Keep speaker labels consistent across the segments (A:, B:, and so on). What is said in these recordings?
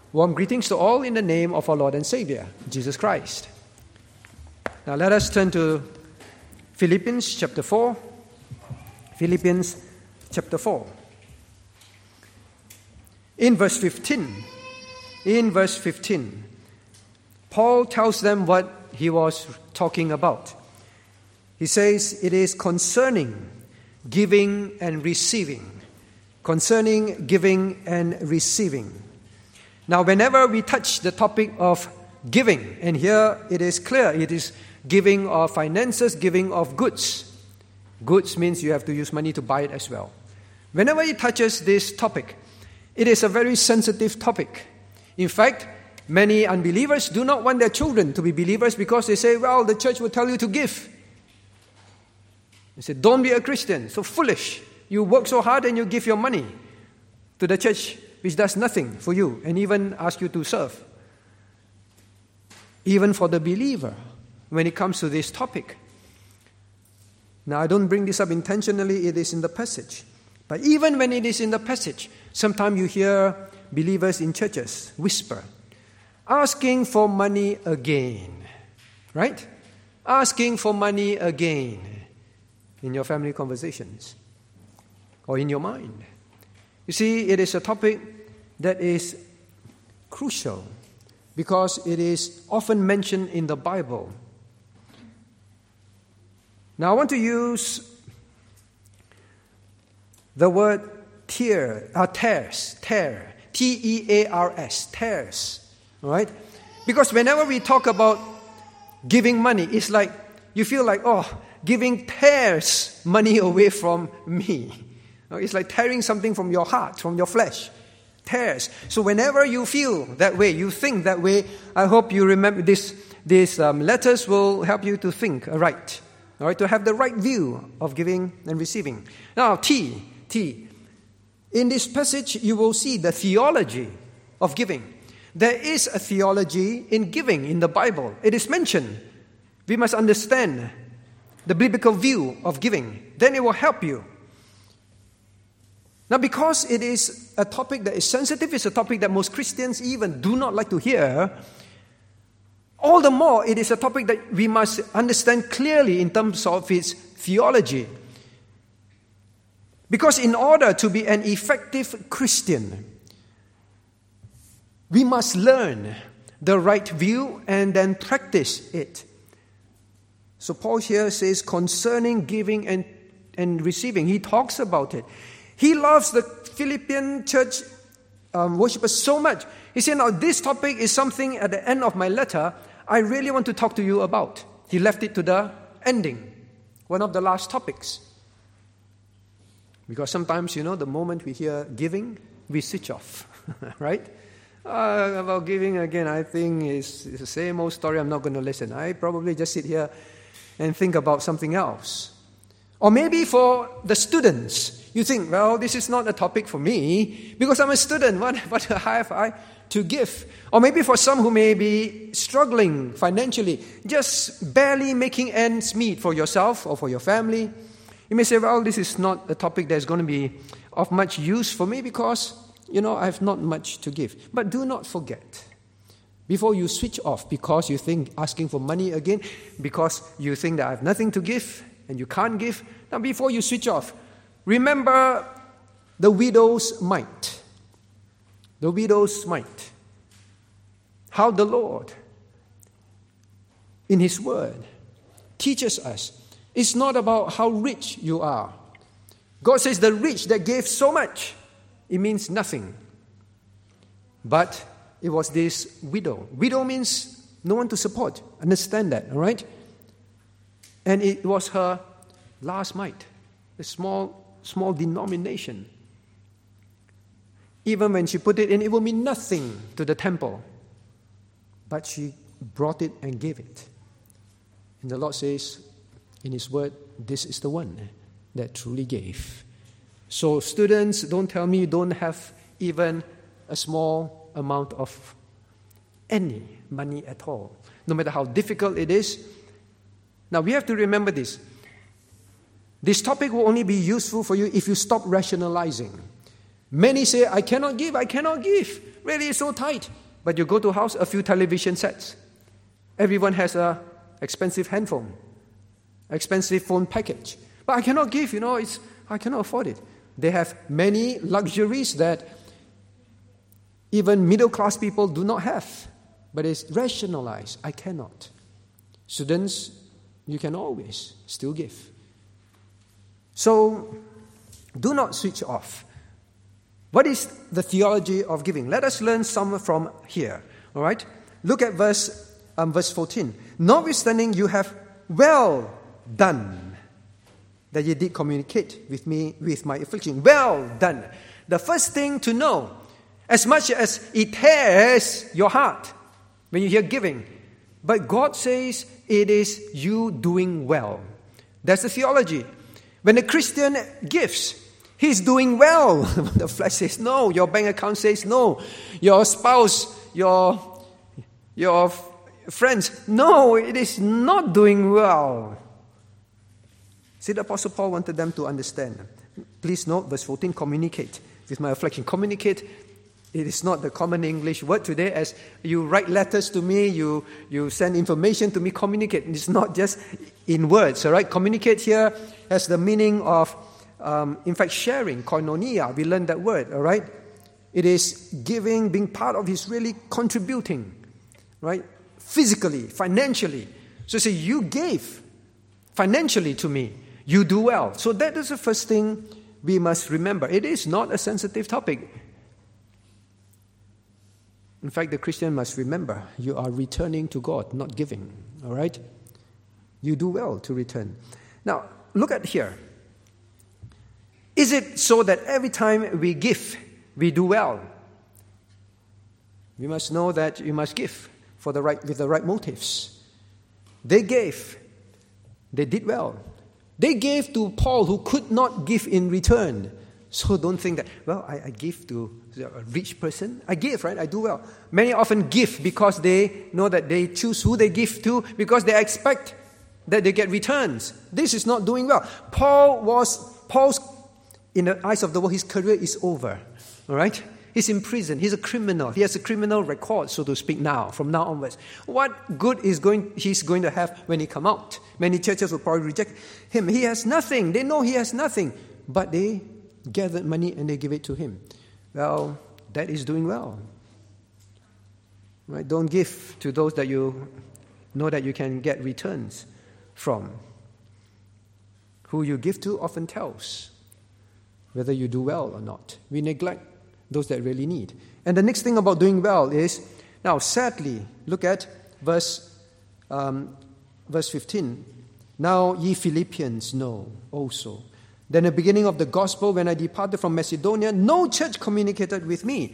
A: Warm greetings to all in the name of our Lord and Savior, Jesus Christ. Now let us turn to Philippians chapter 4. Philippians chapter 4. In verse 15, Paul tells them what he was talking about. He says it is concerning giving and receiving. Concerning giving and receiving. Now, whenever we touch the topic of giving, and here it is clear, it is giving of finances, giving of goods. Goods means you have to use money to buy it as well. Whenever it touches this topic, it is a very sensitive topic. In fact, many unbelievers do not want their children to be believers because they say, well, the church will tell you to give. They say, don't be a Christian, so foolish. You work so hard and you give your money to the church which does nothing for you and even ask you to serve. Even for the believer, when it comes to this topic. Now, I don't bring this up intentionally, it is in the passage. But even when it is in the passage, sometimes you hear believers in churches whisper, asking for money again. Right? Asking for money again in your family conversations or in your mind. You see, it is a topic that is crucial because it is often mentioned in the Bible. Now, I want to use the word tares, T-E-A-R-S, tares, all right? Because whenever we talk about giving money, it's like you feel like, giving tears money away from me. It's like tearing something from your heart, from your flesh. Tears. So whenever you feel that way, you think that way, I hope you remember these letters will help you to think right. All right, to have the right view of giving and receiving. Now, T. In this passage, you will see the theology of giving. There is a theology in giving in the Bible. It is mentioned. We must understand the biblical view of giving. Then it will help you. Now, because it is a topic that is sensitive, it's a topic that most Christians even do not like to hear, all the more it is a topic that we must understand clearly in terms of its theology. Because in order to be an effective Christian, we must learn the right view and then practice it. So Paul here says concerning giving and receiving, he talks about it. He loves the Philippian church worshippers so much. He said, now this topic is something at the end of my letter I really want to talk to you about. He left it to the ending, one of the last topics. Because sometimes, the moment we hear giving, we switch off, right? About giving again, I think it's the same old story. I'm not going to listen. I probably just sit here and think about something else. Or maybe for the students, you think, well, this is not a topic for me because I'm a student. What have I to give? Or maybe for some who may be struggling financially, just barely making ends meet for yourself or for your family, you may say, well, this is not a topic that's going to be of much use for me because, I have not much to give. But do not forget, before you switch off because you think asking for money again, because you think that I have nothing to give, and you can't give. Now, before you switch off, remember the widow's mite. The widow's mite. How the Lord, in His Word, teaches us. It's not about how rich you are. God says the rich that gave so much, it means nothing. But it was this widow. Widow means no one to support. Understand that, all right? And it was her last mite, a small denomination. Even when she put it in, it will mean nothing to the temple. But she brought it and gave it. And the Lord says in His Word, this is the one that truly gave. So students, don't tell me you don't have even a small amount of any money at all. No matter how difficult it is. Now, we have to remember this. This topic will only be useful for you if you stop rationalizing. Many say, I cannot give. really so tight. But you go to a house, a few television sets. Everyone has an expensive handphone, expensive phone package. But I cannot give, I cannot afford it. They have many luxuries that even middle-class people do not have. But it's rationalized. I cannot. Students, you can always still give. So, do not switch off. What is the theology of giving? Let us learn some from here. All right? Look at verse 14. Notwithstanding, you have well done that you did communicate with me with my affliction. Well done. The first thing to know, as much as it tears your heart when you hear giving, but God says it is you doing well. That's the theology. When a Christian gives, he's doing well. The flesh says no. Your bank account says no. Your spouse, your friends, no, it is not doing well. See, the Apostle Paul wanted them to understand. Please note, verse 14, communicate with my affliction. Communicate, it is not the common English word today. As you write letters to me, you send information to me, communicate. It's not just in words, all right? Communicate here has the meaning of, in fact, sharing, koinonia. We learned that word, all right? It is giving, being part of his really contributing, right? Physically, financially. So say, you gave financially to me. You do well. So that is the first thing we must remember. It is not a sensitive topic. In fact, the Christian must remember, you are returning to God, not giving. All right? You do well to return. Now, look at here. Is it so that every time we give, we do well? We must know that you must give with the right motives. They gave. They did well. They gave to Paul, who could not give in return. So don't think that, well, I give to a rich person. I give, right? I do well. Many often give because they know that they choose who they give to because they expect that they get returns. This is not doing well. Paul's, in the eyes of the world, his career is over. All right? He's in prison. He's a criminal. He has a criminal record, so to speak, now, from now onwards. What good he's going to have when he come out? Many churches will probably reject him. He has nothing. They know he has nothing. But they gathered money and they give it to him. Well, that is doing well. Right? Don't give to those that you know that you can get returns from. Who you give to often tells whether you do well or not. We neglect those that really need. And the next thing about doing well is, now sadly, look at verse 15. Now ye Philippians know also. Then the beginning of the gospel, when I departed from Macedonia, no church communicated with me.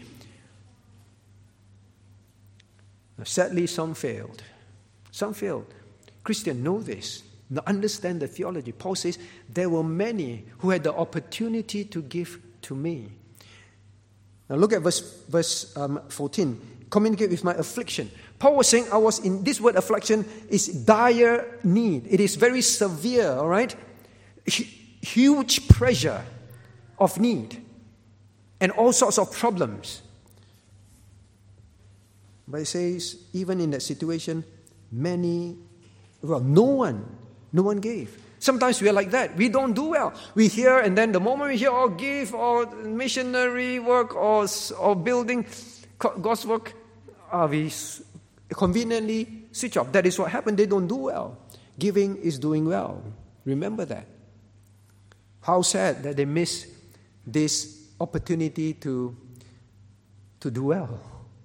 A: Now, sadly, some failed. Some failed. Christians know this. Now understand the theology. Paul says, there were many who had the opportunity to give to me. Now look at verse 14. Communicate with my affliction. Paul was saying, this word affliction is dire need. It is very severe, all right? Huge pressure of need and all sorts of problems. But it says, even in that situation, no one gave. Sometimes we are like that. We don't do well. We hear, and then the moment we hear, give, or missionary work, or building God's work, we conveniently switch off. That is what happened. They don't do well. Giving is doing well. Remember that. How sad that they miss this opportunity to do well.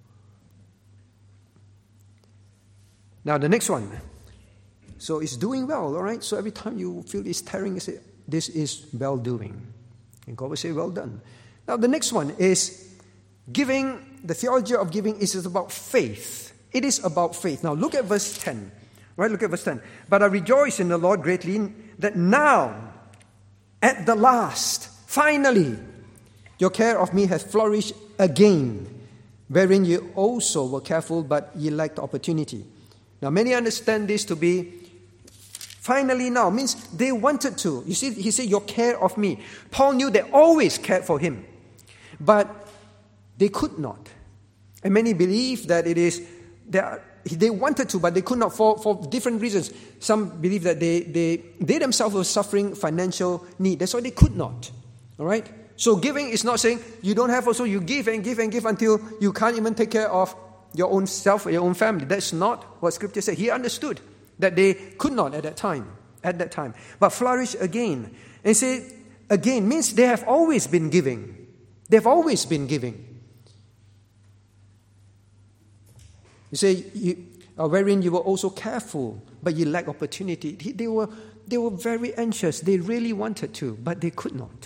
A: Now the next one. So it's doing well, all right? So every time you feel it's tearing, you say, this is well-doing. And God will say, well done. Now the next one is giving. The theology of giving is about faith. It is about faith. Now look at verse 10. Right? Look at verse 10. But I rejoice in the Lord greatly that now, at the last, finally, your care of me hath flourished again, wherein you also were careful, but ye lacked opportunity. Now many understand this to be finally now, means they wanted to. You see, he said, your care of me. Paul knew they always cared for him, but they could not. And many believe that it is, they wanted to, but they could not for different reasons. Some believe that they themselves were suffering financial need. That's why they could not. All right? So giving is not saying you don't have also, you give and give and give until you can't even take care of your own self or your own family. That's not what Scripture said. He understood that they could not at that time. But flourish again. And say, again, means they have always been giving. They've always been giving. You say, wherein you were also careful, but you lack opportunity. They were very anxious. They really wanted to, but they could not.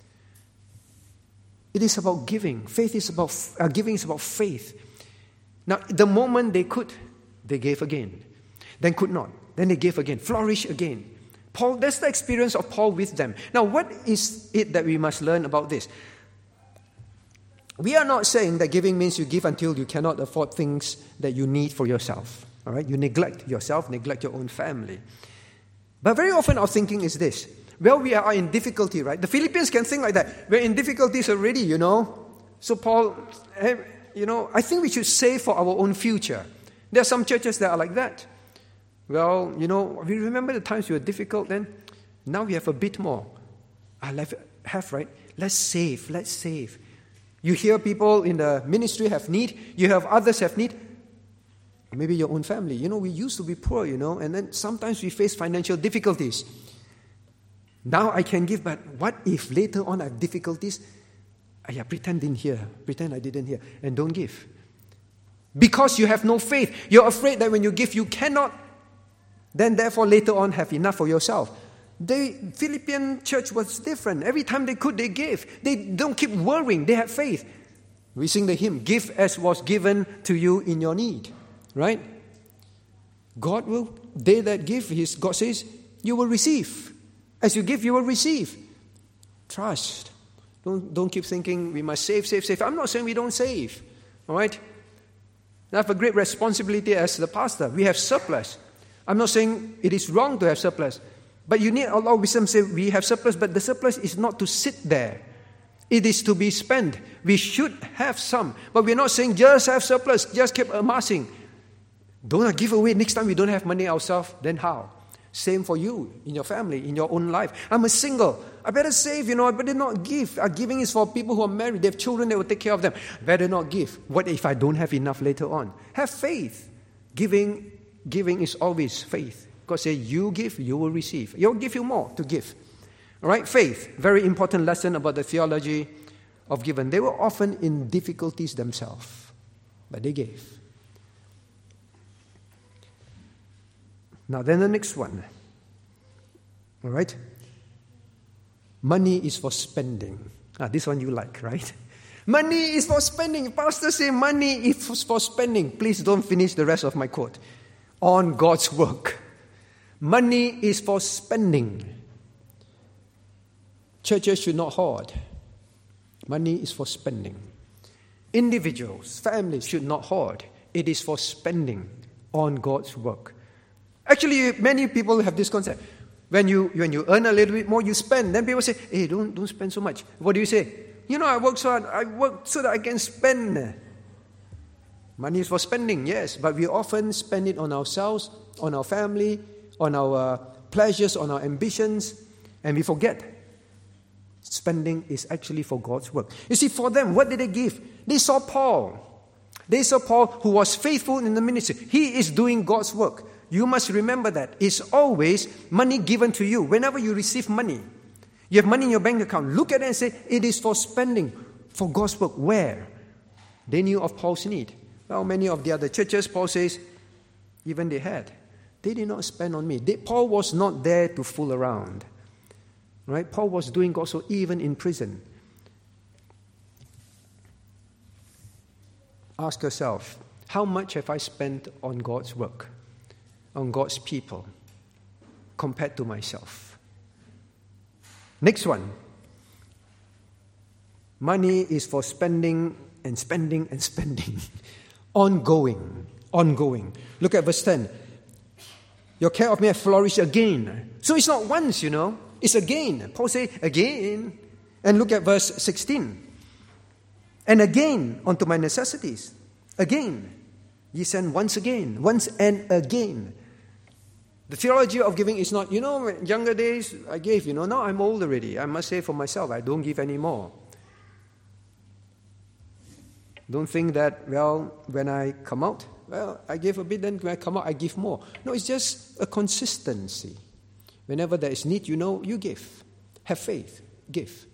A: It is about giving. Giving is about faith. Now, the moment they could, they gave again. Then could not. Then they gave again. Flourish again. Paul, that's the experience of Paul with them. Now, what is it that we must learn about this? We are not saying that giving means you give until you cannot afford things that you need for yourself. All right? You neglect yourself, neglect your own family. But very often our thinking is this. Well, we are in difficulty, right? The Philippians can think like that. We're in difficulties already, So Paul, I think we should save for our own future. There are some churches that are like that. Well, we remember the times we were difficult then. Now we have a bit more. Right? Let's save. You hear people in the ministry have need. You have others have need. Maybe your own family. We used to be poor, and then sometimes we face financial difficulties. Now I can give, but what if later on I have difficulties? Pretend I didn't hear, and don't give. Because you have no faith. You're afraid that when you give, you cannot, then therefore later on have enough for yourself. The Philippian church was different. Every time they could, they gave. They don't keep worrying. They have faith. We sing the hymn, give as was given to you in your need. Right? God will, they that give, God says, you will receive. As you give, you will receive. Trust. Don't keep thinking we must save. I'm not saying we don't save. All right? I have a great responsibility as the pastor. We have surplus. I'm not saying it is wrong to have surplus. But you need a lot of wisdom to say we have surplus, but the surplus is not to sit there. It is to be spent. We should have some. But we're not saying just have surplus, just keep amassing. Don't give away. Next time we don't have money ourselves, then how? Same for you, in your family, in your own life. I'm a single. I better save, I better not give. Giving is for people who are married. They have children, they will take care of them. Better not give. What if I don't have enough later on? Have faith. Giving is always faith. God says, you give, you will receive. He'll give you more to give. All right, faith. Very important lesson about the theology of giving. They were often in difficulties themselves, but they gave. Now then the next one. All right? Money is for spending. This one you like, right? Money is for spending. Pastor say money is for spending. Please don't finish the rest of my quote. On God's work. Money is for spending. Churches should not hoard. Money is for spending. Individuals, families should not hoard. It is for spending on God's work. Actually, many people have this concept. When you earn a little bit more, you spend. Then people say, hey, don't spend so much. What do you say? I work so hard. I work so that I can spend. Money is for spending, yes. But we often spend it on ourselves, on our family, on our pleasures, on our ambitions. And we forget. Spending is actually for God's work. You see, for them, what did they give? They saw Paul. They saw Paul who was faithful in the ministry. He is doing God's work. You must remember that. It's always money given to you. Whenever you receive money, you have money in your bank account, look at it and say, it is for spending, for God's work. Where? They knew of Paul's need. Well, many of the other churches, Paul says, even they had. They did not spend on me. Paul was not there to fool around. Right? Paul was doing God's work even in prison. Ask yourself, how much have I spent on God's work? On God's people compared to myself. Next one. Money is for spending and spending and spending. Ongoing. Look at verse 10. Your care of me has flourished again. So it's not once, It's again. Paul says again. And look at verse 16. And again, unto my necessities. again. Ye send once again, once and again. The theology of giving is not, younger days I gave, now I'm old already. I must say for myself, I don't give anymore. Don't think that, when I come out, I gave a bit, then when I come out, I give more. No, it's just a consistency. Whenever there is need, you give. Have faith, give.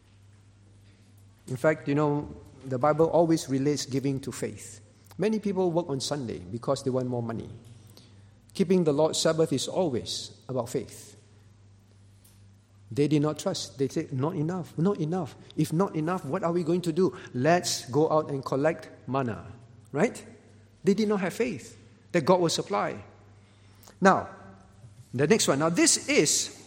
A: In fact, the Bible always relates giving to faith. Many people work on Sunday because they want more money. Keeping the Lord's Sabbath is always about faith. They did not trust. They say, not enough, not enough. If not enough, what are we going to do? Let's go out and collect manna. Right? They did not have faith that God will supply. Now, the next one. Now, this is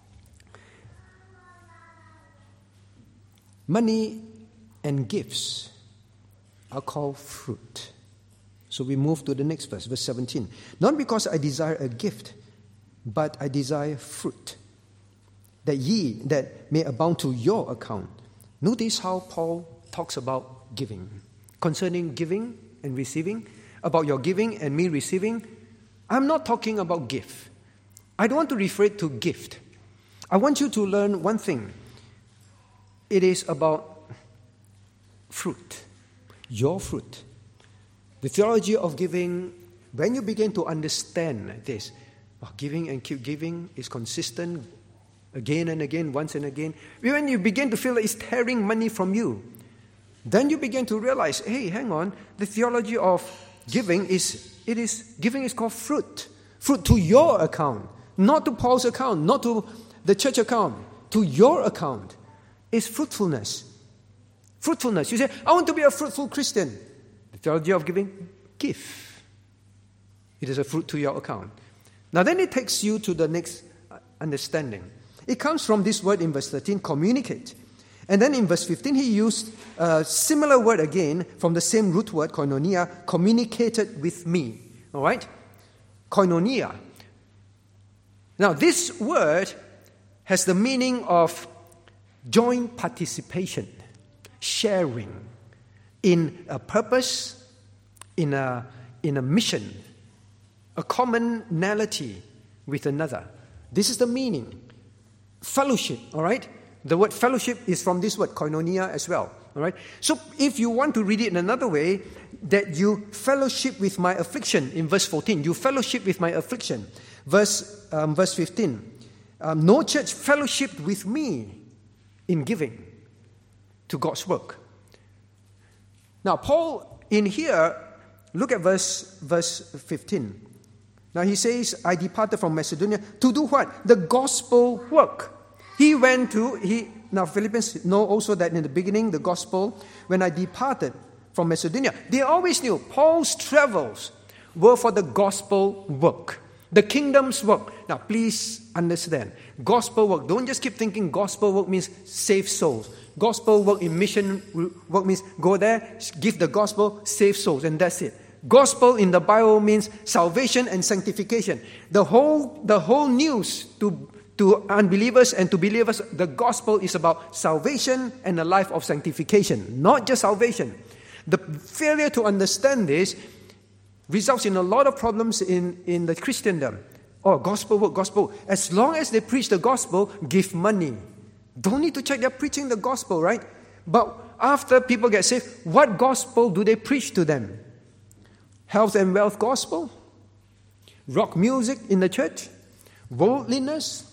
A: money and gifts are called fruit. So we move to the next verse, verse 17. Not because I desire a gift, but I desire fruit, that may abound to your account. Notice how Paul talks about giving. Concerning giving and receiving, about your giving and me receiving, I'm not talking about gift. I don't want to refer it to gift. I want you to learn one thing. It is about fruit, your fruit. The theology of giving, when you begin to understand this, giving and keep giving is consistent again and again, once and again. When you begin to feel like it's tearing money from you, then you begin to realize, hey, hang on, the theology of giving is called fruit. Fruit to your account, not to Paul's account, not to the church account, to your account. Is fruitfulness. Fruitfulness. You say, I want to be a fruitful Christian. The theology of giving, give. It is a fruit to your account. Now then it takes you to the next understanding. It comes from this word in verse 13, communicate. And then in verse 15 he used a similar word again from the same root word, koinonia, communicated with me. All right? Koinonia. Now this word has the meaning of joint participation, sharing in a purpose, in a mission, a commonality with another. This is the meaning. Fellowship, all right? The word fellowship is from this word, koinonia, as well, all right? So if you want to read it in another way, that you fellowship with my affliction, in verse 14, you fellowship with my affliction. Verse 15, no church fellowshiped with me in giving to God's work. Now, Paul, in here, look at verse 15. Now, he says, I departed from Macedonia to do what? The gospel work. Now, Philippians know also that in the beginning, the gospel, when I departed from Macedonia, they always knew Paul's travels were for the gospel work, the kingdom's work. Now, please understand, gospel work, don't just keep thinking gospel work means save souls. Gospel work in mission work means go there, give the gospel, save souls, and that's it. Gospel in the Bible means salvation and sanctification. The whole news to unbelievers and to believers, the gospel is about salvation and a life of sanctification, not just salvation. The failure to understand this results in a lot of problems in the Christendom. Gospel work, gospel. As long as they preach the gospel, give money. Don't need to check they're preaching the gospel, right? But after people get saved, what gospel do they preach to them? Health and wealth gospel? Rock music in the church? Worldliness?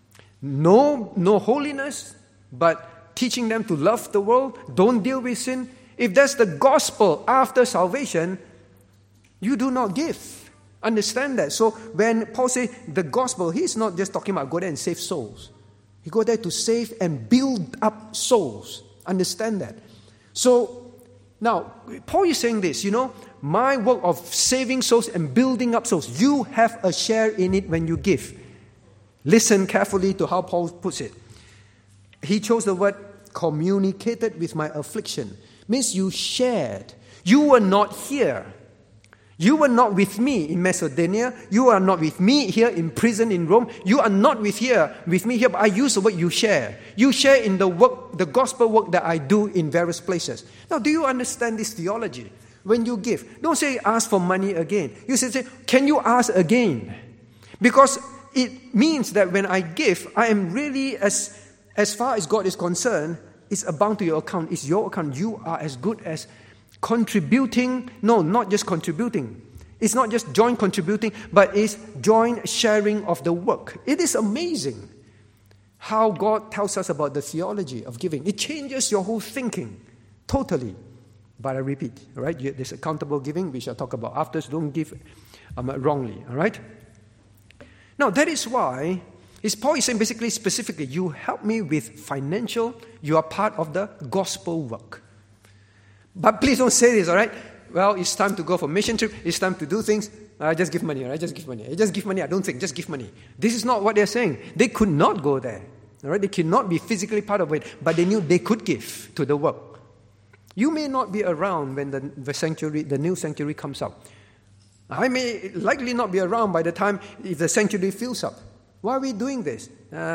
A: No holiness, but teaching them to love the world, don't deal with sin. If that's the gospel after salvation, you do not give. Understand that. So when Paul says the gospel, he's not just talking about go there and save souls. He go there to save and build up souls. Understand that. So now, Paul is saying this, my work of saving souls and building up souls, you have a share in it when you give. Listen carefully to how Paul puts it. He chose the word communicated with my affliction. Means you shared. You were not here. You were not with me in Macedonia. You are not with me here in prison in Rome. You are not with me here, but I use the word you share. You share in the work, the gospel work that I do in various places. Now, do you understand this theology? When you give, don't say ask for money again. You say, can you ask again? Because it means that when I give, I am really, as far as God is concerned, it's bound to your account. It's your account. You are as good as contributing. No, not just contributing. It's not just joint contributing, but it's joint sharing of the work. It is amazing how God tells us about the theology of giving. It changes your whole thinking totally. But I repeat, all right? There's accountable giving, which I'll talk about after. So don't give wrongly, all right? Now, that is why Paul is saying basically, specifically, you help me with financial, you are part of the gospel work. But please don't say this, all right? Well, it's time to go for mission trip. It's time to do things. Just give money, all right? Just give money. Just give money. I don't think. Just give money. This is not what they're saying. They could not go there, all right? They cannot be physically part of it, but they knew they could give to the work. You may not be around when the sanctuary, the new sanctuary comes up. I may likely not be around by the time if the sanctuary fills up. Why are we doing this?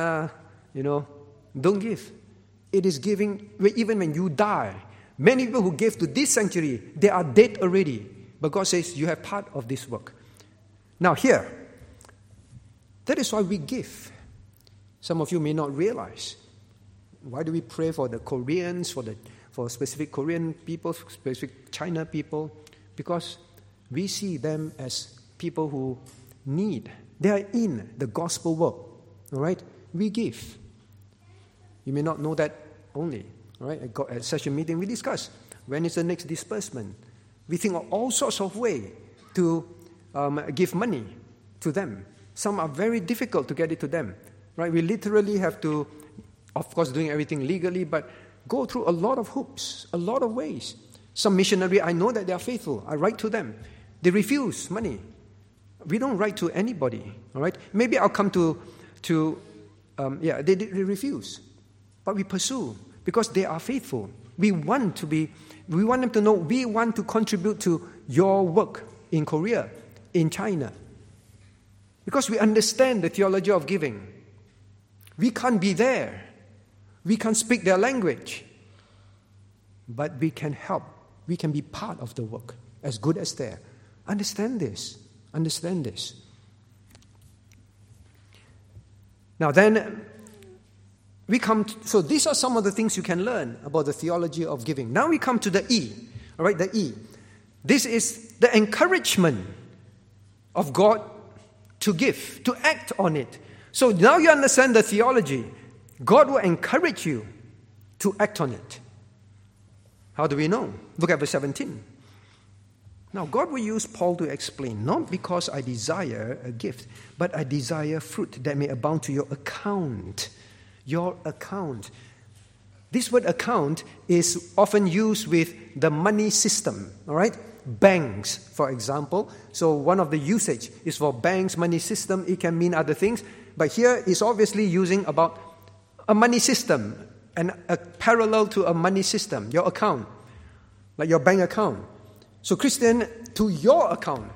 A: Don't give. It is giving, even when you die. Many people who gave to this sanctuary, they are dead already. But God says, you have part of this work. Now here, that is why we give. Some of you may not realize. Why do we pray for the Koreans, for specific Korean people, specific China people? Because we see them as people who need. They are in the gospel work. All right? We give. You may not know that only. All right? At session meeting, we discuss when is the next disbursement. We think of all sorts of ways to give money to them. Some are very difficult to get it to them. Right? We literally have to, of course, doing everything legally, but go through a lot of hoops, a lot of ways. Some missionary, I know that they are faithful. I write to them. They refuse money. We don't write to anybody, all right? Maybe I'll come they refuse. But we pursue because they are faithful. We want them to know we want to contribute to your work in Korea, in China. Because we understand the theology of giving. We can't be there. We can't speak their language. But we can help. We can be part of the work, as good as they are. Understand this. Understand this. Now then, so these are some of the things you can learn about the theology of giving. Now we come to the E. All right, the E. This is the encouragement of God to give, to act on it. So now you understand the theology. God will encourage you to act on it. How do we know? Look at verse 17. Now, God will use Paul to explain, not because I desire a gift, but I desire fruit that may abound to your account. Your account. This word account is often used with the money system, all right? Banks, for example. So one of the usage is for banks, money system. It can mean other things. But here is obviously using about a money system and a parallel to a money system, your account, like your bank account. So Christian, to your account,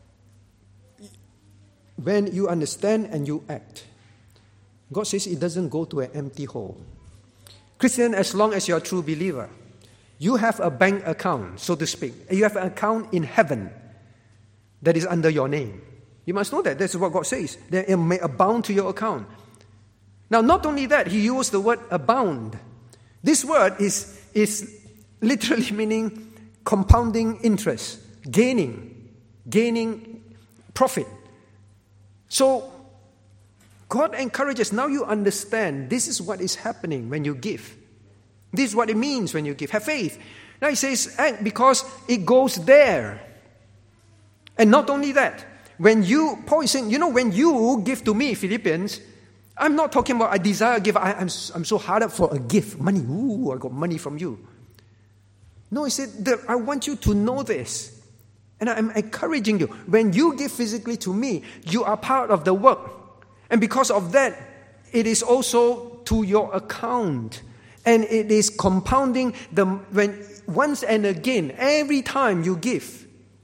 A: when you understand and you act, God says it doesn't go to an empty hole. Christian, as long as you're a true believer, you have a bank account, so to speak. You have an account in heaven that is under your name. You must know that. That's what God says. That it may abound to your account. Now, not only that, he used the word abound. This word is literally meaning compounding interest, gaining profit. So, God encourages, now you understand, this is what is happening when you give. This is what it means when you give. Have faith. Now he says, act because it goes there. And not only that, Paul is saying, when you give to me, Philippians, I'm not talking about I desire a gift. I'm so hard up for a gift. Money. Ooh, I got money from you. No, he said, I want you to know this. And I'm encouraging you. When you give physically to me, you are part of the work. And because of that, it is also to your account. And it is compounding once and again, every time you give.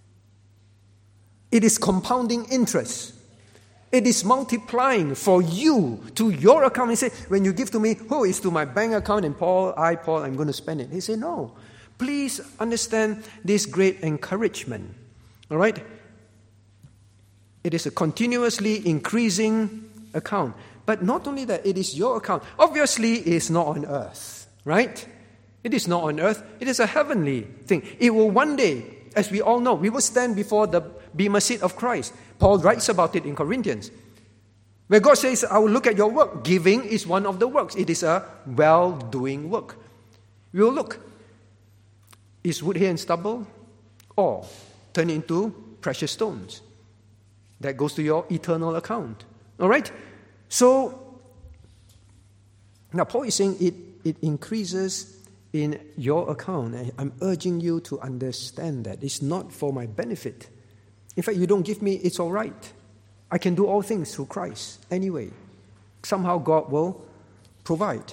A: It is compounding interest. It is multiplying for you to your account. He said, when you give to me, it's to my bank account, and Paul, I'm going to spend it. He said, no. Please understand this great encouragement. All right? It is a continuously increasing account. But not only that, it is your account. Obviously, it is not on earth, right? It is not on earth. It is a heavenly thing. It will one day, as we all know, we will stand before the bema seat of Christ. Paul writes about it in Corinthians, where God says, I will look at your work. Giving is one of the works. It is a well-doing work. We will look. Is wood, hay, and stubble or turn into precious stones? That goes to your eternal account. All right? So, now Paul is saying it increases in your account. I'm urging you to understand that. It's not for my benefit. In fact, you don't give me, it's all right. I can do all things through Christ anyway. Somehow God will provide.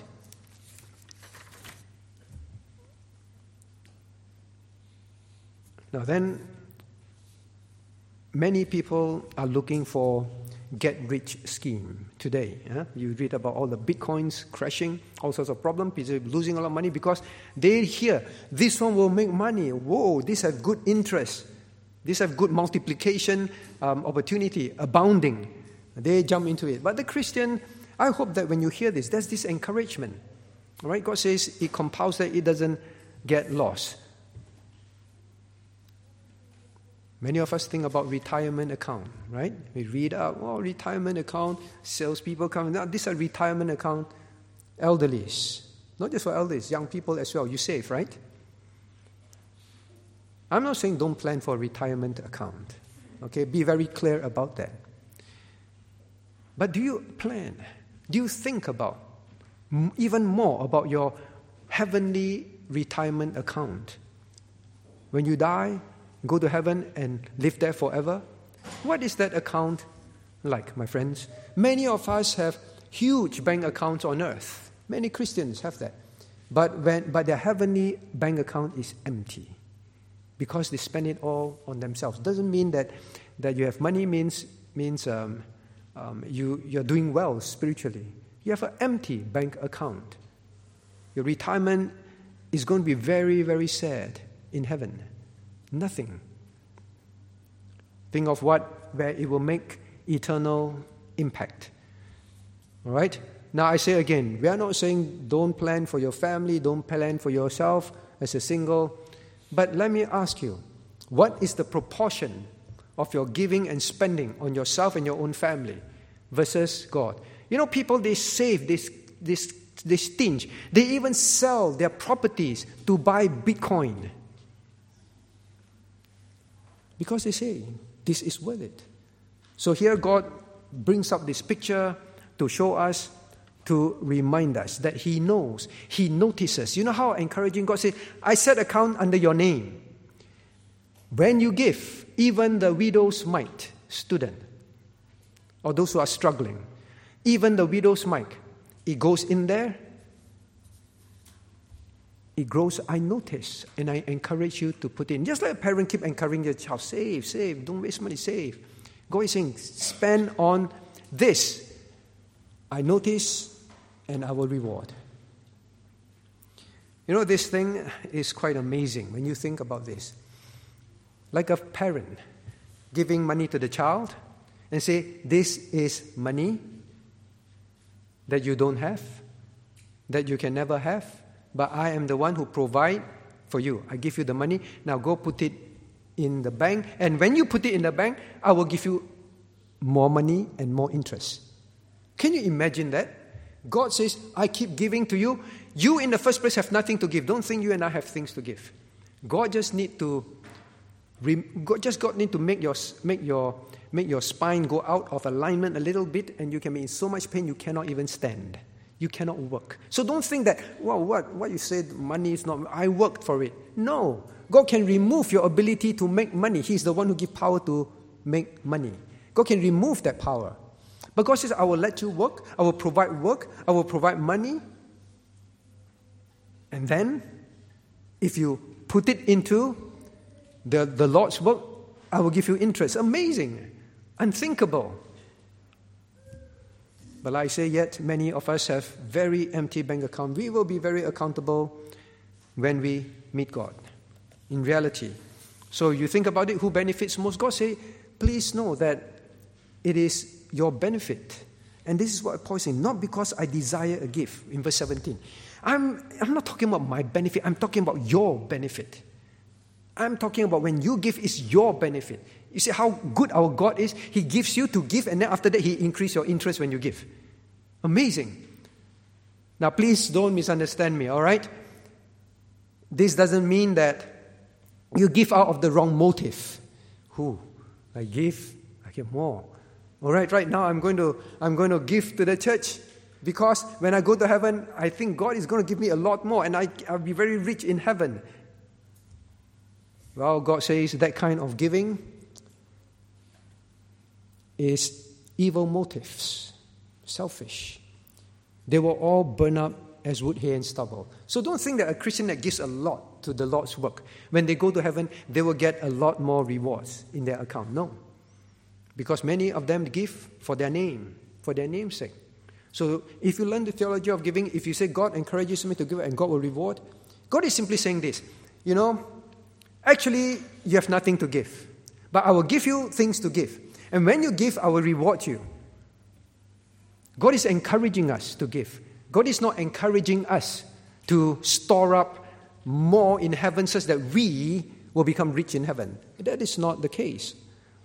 A: Now then, many people are looking for get-rich scheme today. You read about all the bitcoins crashing, all sorts of problems, people losing a lot of money because they hear, this one will make money. Whoa, this has good interest. This have good multiplication opportunity, abounding. They jump into it. But the Christian, I hope that when you hear this, there's this encouragement. All right? God says it compounds that it doesn't get lost. Many of us think about retirement account, right? We read out, retirement account, salespeople come. Now, these are retirement account, elderlies. Not just for elderlies, young people as well. You save, right? I'm not saying don't plan for a retirement account. Okay, be very clear about that. But do you plan? Do you think about even more about your heavenly retirement account? When you die, go to heaven and live there forever? What is that account like, my friends? Many of us have huge bank accounts on earth. Many Christians have that. But their heavenly bank account is empty because they spend it all on themselves. Doesn't mean that you have money means you're doing well spiritually. You have an empty bank account. Your retirement is going to be very, very sad in heaven. Nothing. Think of where it will make eternal impact. All right? Now I say again, we are not saying don't plan for your family, don't plan for yourself as a single. But let me ask you, what is the proportion of your giving and spending on yourself and your own family versus God? You know, people, they save, they stinge. They even sell their properties to buy Bitcoin. Because they say, this is worth it. So here God brings up this picture to show us, to remind us that He knows, He notices. You know how encouraging God says, I set account under your name. When you give, even the widow's mite, student, or those who are struggling, even the widow's mite, it goes in there, it grows. I notice, and I encourage you to put in. Just like a parent keep encouraging their child, save, don't waste money, save. God is saying, spend on this. I notice, and I will reward. You know, this thing is quite amazing when you think about this. Like a parent giving money to the child and say, this is money that you don't have, that you can never have, but I am the one who provide for you. I give you the money. Now go put it in the bank. And when you put it in the bank, I will give you more money and more interest. Can you imagine that? God says, I keep giving to you. You in the first place have nothing to give. Don't think you and I have things to give. God just need to make your spine go out of alignment a little bit, and you can be in so much pain you cannot even stand. You cannot work. So don't think that, what you said, money is not, I worked for it. No. God can remove your ability to make money. He's the one who gives power to make money. God can remove that power. But God says, I will let you work. I will provide work. I will provide money. And then, if you put it into the Lord's work, I will give you interest. Amazing. Unthinkable. But like I say, yet many of us have very empty bank account. We will be very accountable when we meet God in reality. So you think about it, who benefits most? God say, please know that it is your benefit. And this is what Paul is saying, not because I desire a gift, in verse 17. I'm not talking about my benefit, I'm talking about your benefit. I'm talking about when you give, it's your benefit. You see how good our God is? He gives you to give, and then after that, He increases your interest when you give. Amazing. Now, please don't misunderstand me, all right? This doesn't mean that you give out of the wrong motive. I give, I get more. All right, right now I'm going to give to the church because when I go to heaven, I think God is going to give me a lot more and I'll be very rich in heaven. Well, God says that kind of giving is evil motives, selfish. They will all burn up as wood, hay, and stubble. So don't think that a Christian that gives a lot to the Lord's work, when they go to heaven, they will get a lot more rewards in their account. No. Because many of them give for their name, for their name's sake. So if you learn the theology of giving, if you say God encourages me to give and God will reward, God is simply saying this, actually you have nothing to give, but I will give you things to give. And when you give, I will reward you. God is encouraging us to give. God is not encouraging us to store up more in heaven such that we will become rich in heaven. That is not the case.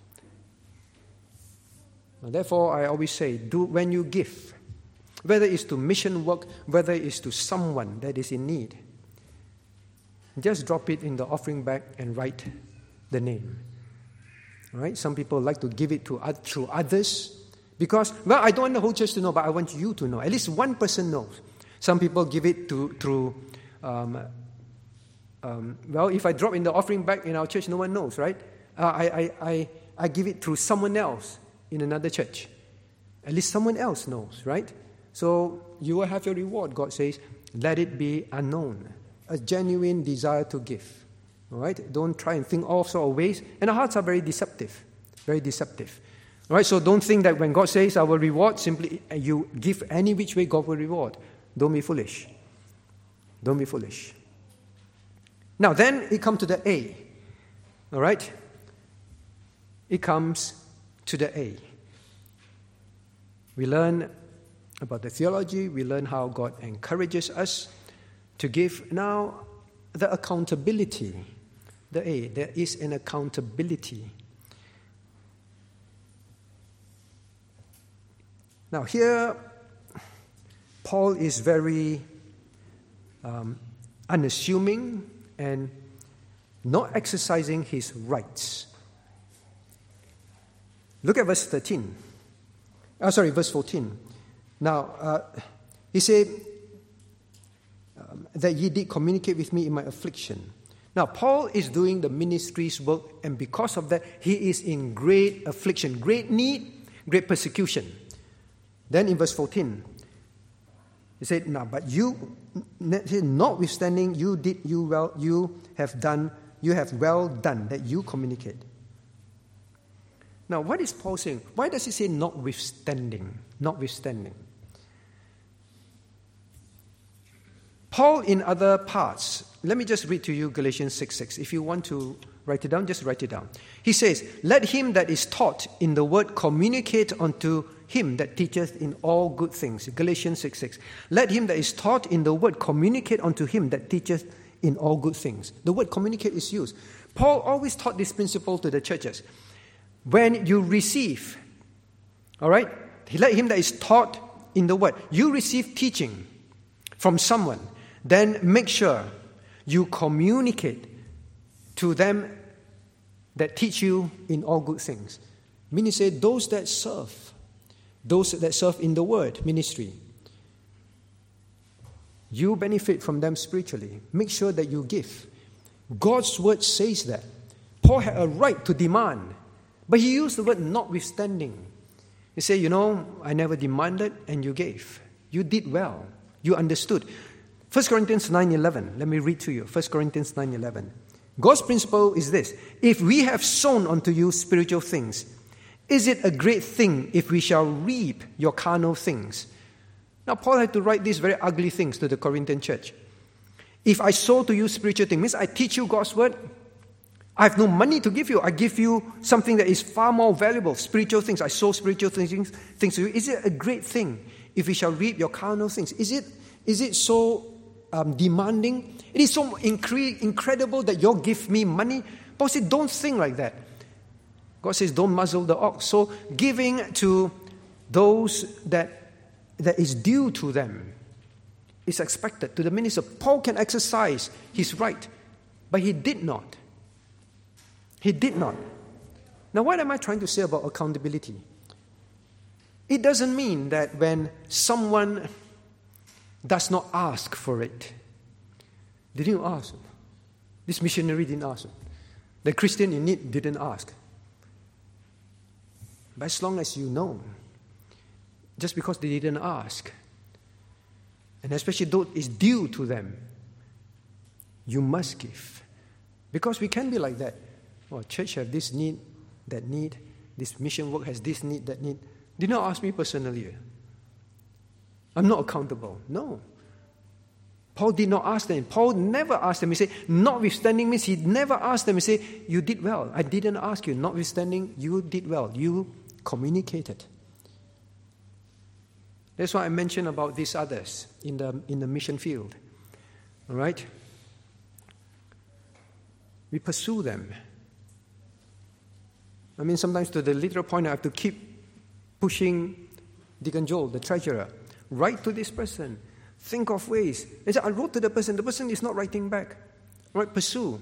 A: Therefore, I always say, when you give, whether it's to mission work, whether it's to someone that is in need, just drop it in the offering bag and write the name. All right? Some people like to give it through others because, I don't want the whole church to know, but I want you to know. At least one person knows. Some people give it through if I drop in the offering bag in our church, no one knows, right? I give it through someone else in another church. At least someone else knows, right? So you will have your reward, God says. Let it be unknown. A genuine desire to give. All right? Don't try and think all sorts of ways. And our hearts are very deceptive. Very deceptive. All right? So don't think that when God says I will reward, simply you give any which way, God will reward. Don't be foolish. Don't be foolish. Now then it comes to the A. All right? It comes to the A. We learn about the theology. We learn how God encourages us to give. Now, the accountability. The A, there is an accountability. Now here, Paul is very unassuming and not exercising his rights. Look at verse 13. Verse 14. Now, he said that ye did communicate with me in my affliction. Now, Paul is doing the ministry's work, and because of that, he is in great affliction, great need, great persecution. Then in verse 14, he said, "Now, but you, notwithstanding, you have well done that you communicate." Now, what is Paul saying? Why does he say notwithstanding? Notwithstanding. Paul in other parts, let me just read to you Galatians 6:6. If you want to write it down, just write it down. He says, "Let him that is taught in the word communicate unto him that teacheth in all good things." Galatians 6:6. Let him that is taught in the word communicate unto him that teacheth in all good things. The word communicate is used. Paul always taught this principle to the churches. When you receive, all right, let him that is taught in the word. You receive teaching from someone, then make sure you communicate to them that teach you in all good things. Meaning, say, those that serve in the word ministry, you benefit from them spiritually. Make sure that you give. God's word says that. Paul had a right to demand, but he used the word notwithstanding. He said, I never demanded and you gave. You did well. You understood. 1 Corinthians 9:11. Let me read to you. 1 Corinthians 9:11. God's principle is this. If we have sown unto you spiritual things, is it a great thing if we shall reap your carnal things? Now, Paul had to write these very ugly things to the Corinthian church. If I sow to you spiritual things, means I teach you God's word. I have no money to give you. I give you something that is far more valuable, spiritual things. I sow spiritual things to you. Is it a great thing if we shall reap your carnal things? Is it so demanding? It is so incredible that you give me money. Paul said, don't think like that. God says, don't muzzle the ox. So giving to those that is due to them is expected. To the minister, Paul can exercise his right, but he did not. He did not. Now, what am I trying to say about accountability? It doesn't mean that when someone does not ask for it, they didn't ask. This missionary didn't ask. The Christian in need didn't ask. But as long as you know, just because they didn't ask, and especially though it's due to them, you must give. Because we can be like that. Oh, church have this need, that need. This mission work has this need, that need. Did not ask me personally. I'm not accountable. No. Paul did not ask them. Paul never asked them. He said, notwithstanding means he never asked them. He said, you did well. I didn't ask you. Notwithstanding, you did well. You communicated. That's why I mentioned about these others in the mission field. All right? We pursue them. I mean, sometimes to the literal point, I have to keep pushing Deacon Joel, the treasurer, write to this person. Think of ways. And so I wrote to the person is not writing back. All right, pursue.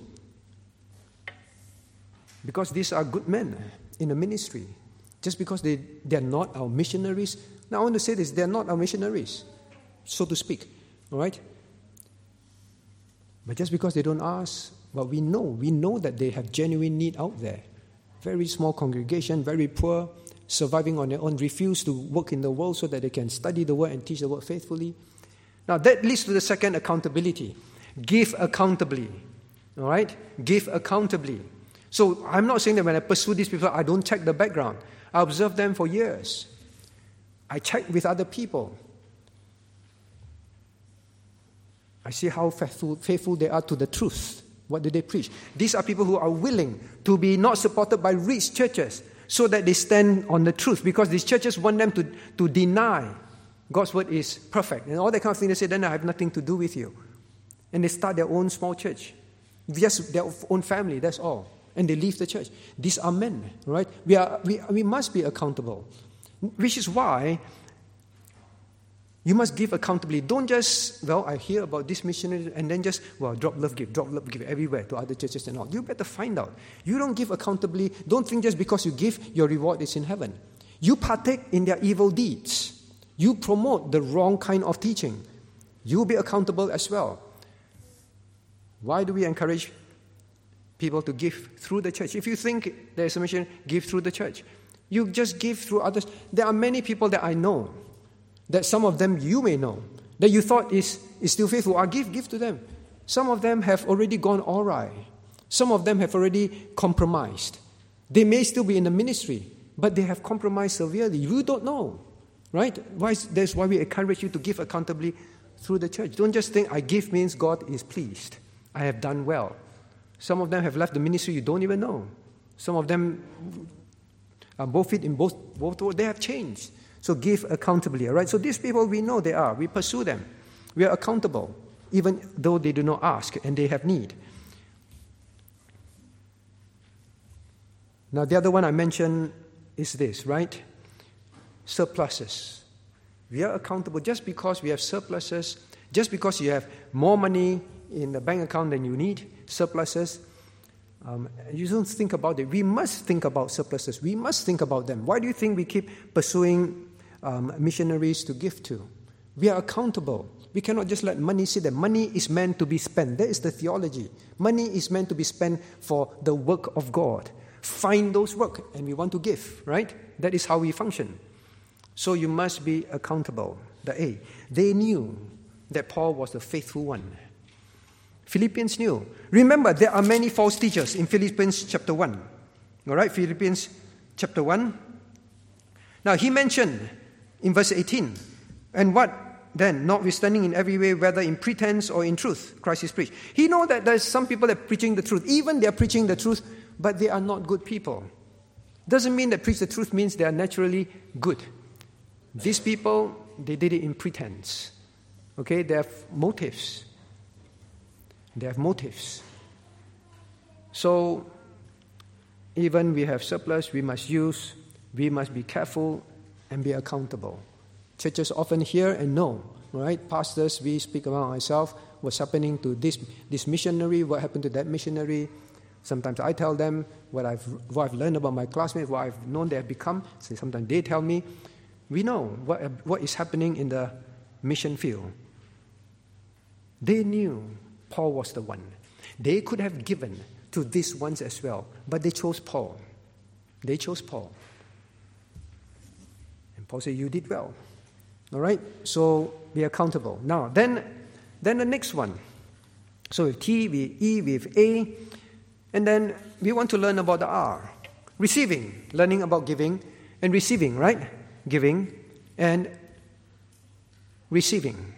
A: Because these are good men in the ministry. Just because they are not our missionaries. Now I want to say this, they are not our missionaries, so to speak. All right? But just because they don't ask, well, we know that they have genuine need out there. Very small congregation, very poor, surviving on their own, refuse to work in the world so that they can study the word and teach the word faithfully. Now that leads to the second accountability. Give accountably. All right? Give accountably. So I'm not saying that when I pursue these people, I don't check the background. I observe them for years. I check with other people. I see how faithful they are to the truth. What do they preach? These are people who are willing to be not supported by rich churches so that they stand on the truth, because these churches want them to deny God's word is perfect. And all that kind of thing, they say, then I have nothing to do with you. And they start their own small church. Just their own family, that's all. And they leave the church. These are men, right? We must be accountable. Which is why you must give accountably. Don't just, I hear about this missionary and then just, drop love give everywhere to other churches and all. You better find out. You don't give accountably. Don't think just because you give, your reward is in heaven. You partake in their evil deeds. You promote the wrong kind of teaching. You'll be accountable as well. Why do we encourage people to give through the church? If you think there is a mission, give through the church. You just give through others. There are many people that I know, that some of them you may know, that you thought is still faithful. I give to them. Some of them have already gone awry. Some of them have already compromised. They may still be in the ministry, but they have compromised severely. You don't know, right? That's why we encourage you to give accountably through the church. Don't just think I give means God is pleased. I have done well. Some of them have left the ministry you don't even know. Some of them are both fit in both they have changed. So give accountably, all right? So these people, we know they are. We pursue them. We are accountable, even though they do not ask and they have need. Now, the other one I mentioned is this, right? Surpluses. We are accountable just because we have surpluses, just because you have more money in the bank account than you need, surpluses. You don't think about it. We must think about surpluses. We must think about them. Why do you think we keep pursuing missionaries to give to? We are accountable. We cannot just let money sit there. Money is meant to be spent. That is the theology. Money is meant to be spent for the work of God. Find those work, and we want to give, right? That is how we function. So you must be accountable. The A. They knew that Paul was the faithful one. Philippians knew. Remember, there are many false teachers in Philippians chapter 1. All right, Philippians chapter 1. Now, he mentioned in verse 18, and what then, notwithstanding in every way, whether in pretense or in truth, Christ is preached. He knows that there's some people that are preaching the truth. Even they are preaching the truth, but they are not good people. Doesn't mean that preach the truth means they are naturally good. These people, they did it in pretense. Okay, they have motives. They have motives. So, even we have surplus, we must use, we must be careful and be accountable. Churches often hear and know, right? Pastors, we speak among ourselves, what's happening to this missionary, what happened to that missionary. Sometimes I tell them what I've learned about my classmates, what I've known they have become. So sometimes they tell me. We know what is happening in the mission field. They knew Paul was the one. They could have given to these ones as well, but they chose Paul. They chose Paul. And Paul said, you did well. All right? So be accountable. Now, then the next one. So with T, with E, with A, and then we want to learn about the R. Receiving, learning about giving and receiving, right? Giving and receiving.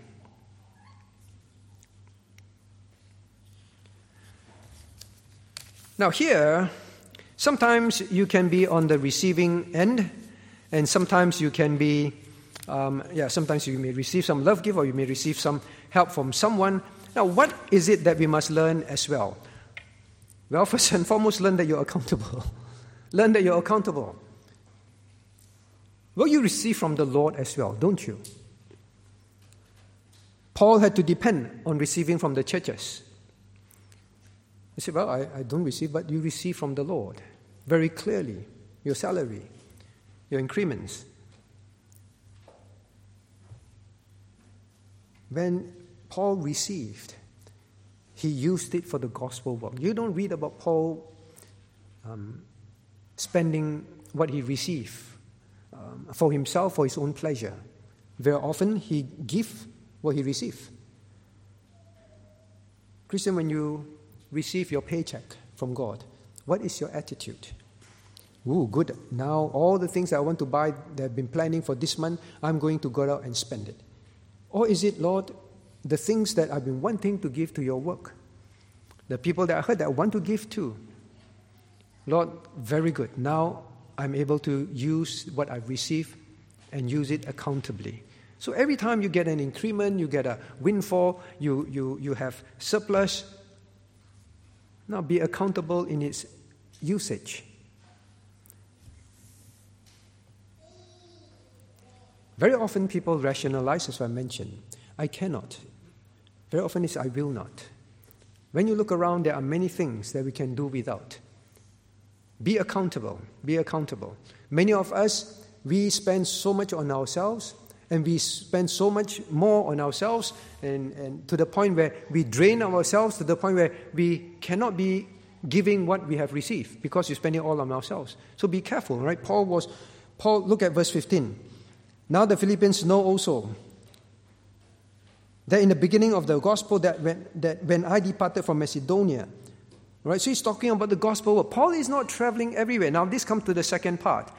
A: Now here, sometimes you can be on the receiving end, and sometimes you can be, sometimes you may receive some love gift or you may receive some help from someone. Now, what is it that we must learn as well? Well, first and foremost, learn that you're accountable. Learn that you're accountable. Well, you receive from the Lord as well, don't you? Paul had to depend on receiving from the churches. You say, well, I don't receive, but you receive from the Lord very clearly. Your salary, your increments. When Paul received, he used it for the gospel work. You don't read about Paul spending what he received for himself, for his own pleasure. Very often, he gives what he received. Christian, when you receive your paycheck from God, what is your attitude? Ooh, good. Now, all the things that I want to buy that I've been planning for this month, I'm going to go out and spend it. Or is it, Lord, the things that I've been wanting to give to your work, the people that I heard that I want to give to? Lord, very good. Now I'm able to use what I've received and use it accountably. So every time you get an increment, you get a windfall, you have surplus. Now be accountable in its usage. Very often people rationalize, as I mentioned, I cannot. Very often it's I will not. When you look around, there are many things that we can do without. Be accountable. Be accountable. Many of us, we spend so much on ourselves, and we spend so much more on ourselves, and to the point where we drain ourselves, to the point where we cannot be giving what we have received because we're spending all on ourselves. So be careful, right? Paul, look at verse 15. Now the Philippians know also that in the beginning of the gospel that when I departed from Macedonia, right? So he's talking about the gospel work. Paul is not traveling everywhere. Now this comes to the second part.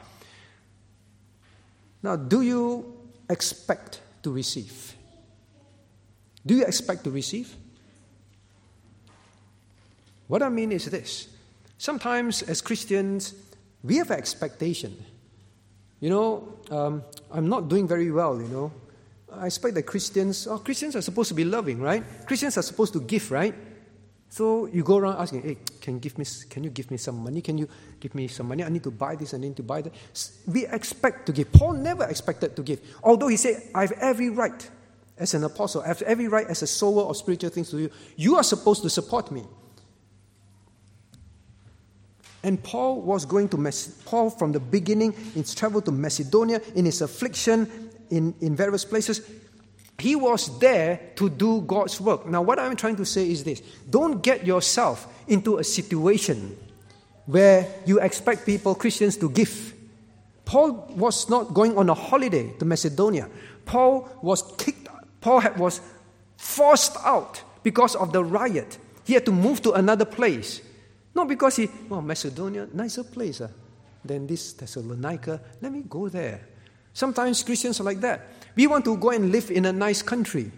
A: Now, do you expect to receive? Do you expect to receive? What I mean is this. Sometimes as Christians, we have an expectation. I'm not doing very well, I expect that Christians are supposed to be loving, right? Christians are supposed to give, right? So you go around asking, hey, can you give me some money? Can you give me some money? I need to buy this, I need to buy that. We expect to give. Paul never expected to give. Although he said, I have every right as an apostle, I have every right as a sower of spiritual things to you. You are supposed to support me. And Paul was going to Paul from the beginning, he's traveled to Macedonia in his affliction in various places. He was there to do God's work. Now, what I'm trying to say is this. Don't get yourself into a situation where you expect people, Christians, to give. Paul was not going on a holiday to Macedonia. Paul was forced out because of the riot. He had to move to another place. Not because Macedonia, nicer place than this Thessalonica. Let me go there. Sometimes Christians are like that. We want to go and live in a nice country.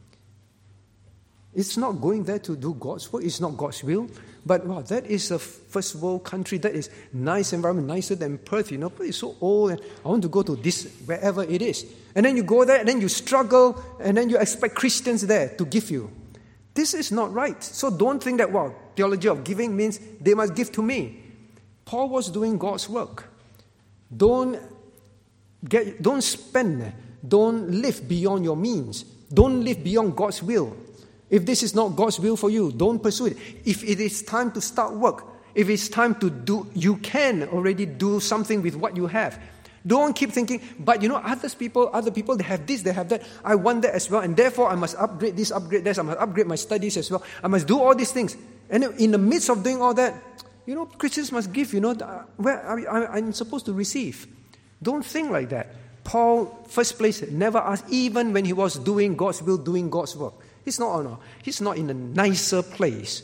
A: It's not going there to do God's work. It's not God's will. But wow, that is a first world country. That is nice environment, nicer than Perth, but it's so old. And I want to go to this, wherever it is. And then you go there, and then you struggle, and then you expect Christians there to give you. This is not right. So don't think that, theology of giving means they must give to me. Paul was doing God's work. Don't spend. Don't live beyond your means. Don't live beyond God's will. If this is not God's will for you, don't pursue it. If it is time to start work, if it's time to do, you can already do something with what you have. Don't keep thinking, but other people, they have this, they have that. I want that as well, and therefore I must upgrade this, upgrade that. I must upgrade my studies as well. I must do all these things. And in the midst of doing all that, Christians must give, where I'm supposed to receive. Don't think like that. Paul, first place, never asked, even when he was doing God's will, doing God's work. He's not in a nicer place.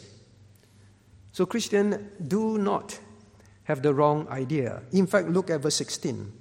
A: So Christian, do not have the wrong idea. In fact, look at verse 16.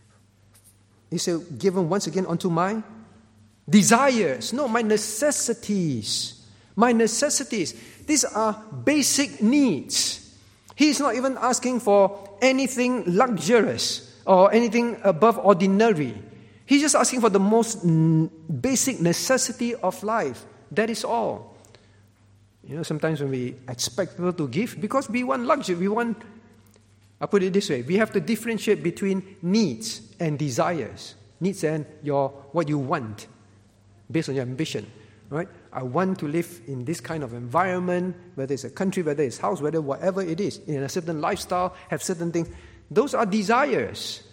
A: He said, given once again unto my desires. No, my necessities. My necessities. These are basic needs. He's not even asking for anything luxurious or anything above ordinary. He's just asking for the most basic necessity of life. That is all. Sometimes when we expect people to give, because we want luxury, I'll put it this way, we have to differentiate between needs and desires. Needs and what you want, based on your ambition. Right? I want to live in this kind of environment, whether it's a country, whether it's a house, whatever it is, in a certain lifestyle, have certain things. Those are desires.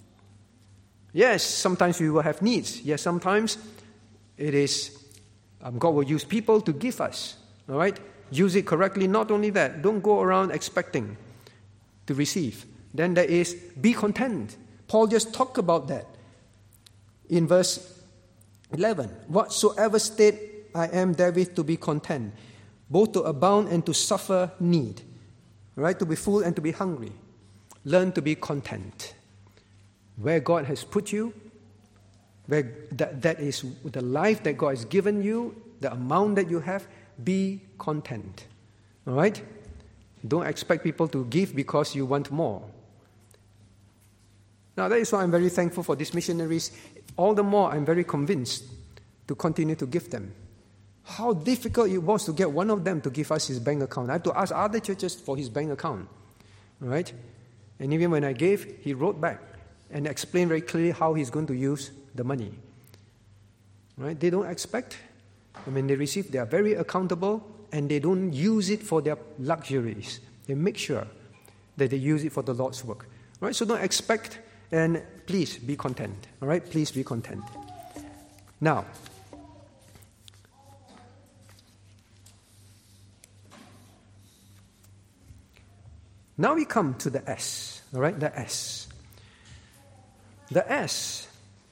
A: Yes, sometimes we will have needs. Yes, sometimes it is God will use people to give us. All right? Use it correctly. Not only that, don't go around expecting to receive. Then there is be content. Paul just talked about that in verse 11. Whatsoever state I am therewith to be content, both to abound and to suffer need. All right? To be full and to be hungry. Learn to be content. Where God has put you, where that is the life that God has given you, the amount that you have, be content. All right? Don't expect people to give because you want more. Now, that is why I'm very thankful for these missionaries. All the more, I'm very convinced to continue to give them. How difficult it was to get one of them to give us his bank account. I had to ask other churches for his bank account. All right? And even when I gave, he wrote back and explained very clearly how he's going to use the money. Right? They don't expect. When they receive, they are very accountable, and they don't use it for their luxuries. They make sure that they use it for the Lord's work. Right? So don't expect, and please be content. All right? Please be content. Now, we come to the S. All right? The S. The S.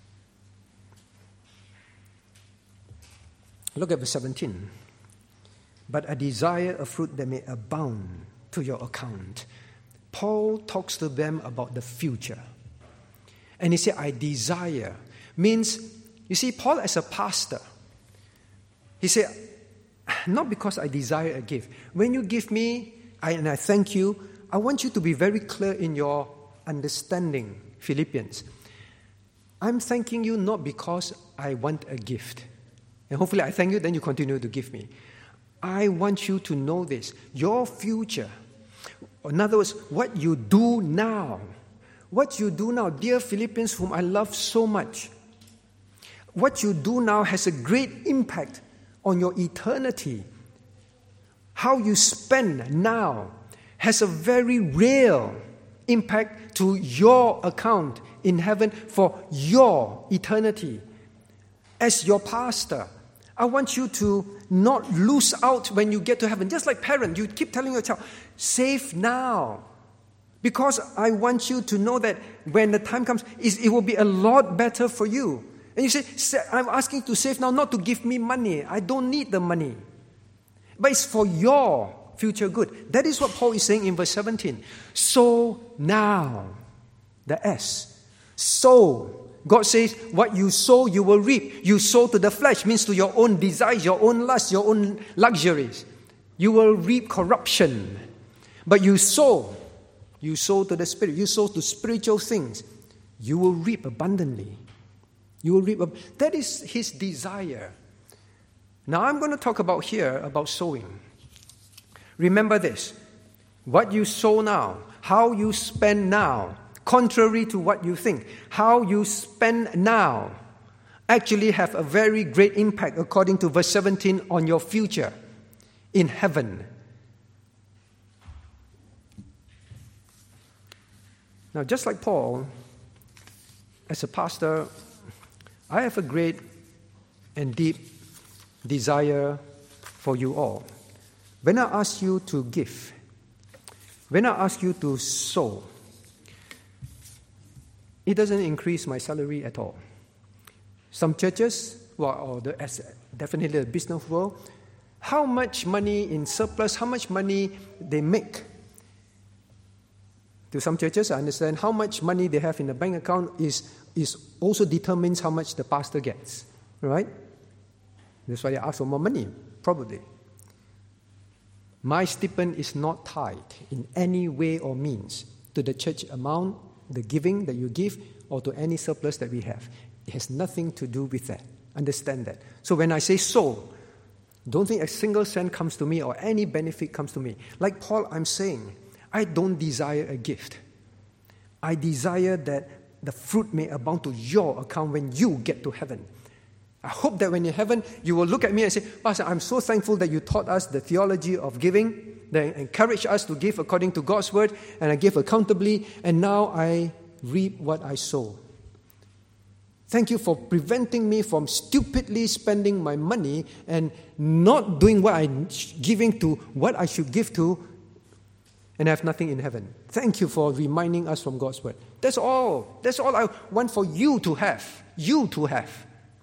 A: Look at verse 17. But I desire a fruit that may abound to your account. Paul talks to them about the future. And he said, I desire. Means, you see, Paul as a pastor, he said, not because I desire a gift. When you give me, and I thank you, I want you to be very clear in your understanding, Philippians. I'm thanking you not because I want a gift. And hopefully I thank you, then you continue to give me. I want you to know this. Your future, in other words, what you do now. What you do now, dear Philippians, whom I love so much. What you do now has a great impact on your eternity. How you spend now has a very real impact to your account in heaven for your eternity. As your pastor, I want you to not lose out when you get to heaven. Just like parent, you keep telling your child, save now. Because I want you to know that when the time comes, it will be a lot better for you. And you say, I'm asking to save now, not to give me money. I don't need the money. But it's for your future good. That is what Paul is saying in verse 17. So now, the S. So God says, what you sow, you will reap. You sow to the flesh, means to your own desires, your own lusts, your own luxuries. You will reap corruption. But you sow to the Spirit, you sow to spiritual things, you will reap abundantly. You will reap. That is His desire. Now I'm going to talk about sowing. Remember this. What you sow now, how you spend now, contrary to what you think, how you spend now actually have a very great impact, according to verse 17, on your future in heaven. Now, just like Paul, as a pastor, I have a great and deep desire for you all. When I ask you to give, when I ask you to sow, it doesn't increase my salary at all. Some churches, definitely the business world, how much money in surplus, how much money they make. To some churches, I understand how much money they have in the bank account is also determines how much the pastor gets. Right? That's why they ask for more money, probably. My stipend is not tied in any way or means to the church amount, the giving that you give, or to any surplus that we have. It has nothing to do with that. Understand that. So when I say sow, don't think a single cent comes to me or any benefit comes to me. Like Paul, I'm saying, I don't desire a gift. I desire that the fruit may abound to your account when you get to heaven. I hope that when you're in heaven, you will look at me and say, Pastor, I'm so thankful that you taught us the theology of giving, that encouraged us to give according to God's word, and I give accountably, and now I reap what I sow. Thank you for preventing me from stupidly spending my money and not doing what I'm giving to what I should give to, and have nothing in heaven. Thank you for reminding us from God's word. That's all. That's all I want for you to have. You to have.